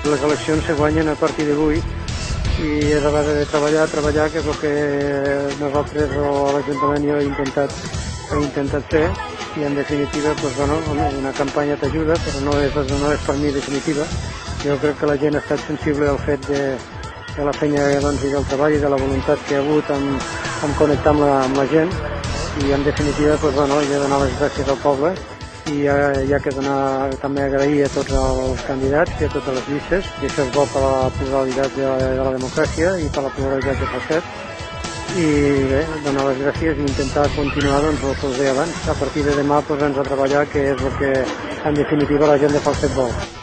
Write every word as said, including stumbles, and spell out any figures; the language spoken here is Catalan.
les eleccions se guanyen a partir d'avui i és a base de treballar, treballar, que és el que nosaltres o l'Ajuntament hi ha intentat, ha intentat fer, i en definitiva doncs, bueno, una campanya t'ajuda, però no és, no és per mi definitiva. Jo crec que la gent ha estat sensible al fet de, de la feina doncs, i del treball i de la voluntat que hi ha hagut en, en connectar amb la, amb la gent, i en definitiva doncs, bueno, he de donar les gràcies al poble i hi ha, hi ha que donar, també agrair a tots els candidats i a totes les llistes, i això és bo per la pluralitat de la, de la democràcia i per la pluralitat de Falset. I bé, donar les gràcies i intentar continuar doncs, el que us deia abans. A partir de demà posar-nos a treballar, que és el que en definitiva la gent de Falset vol.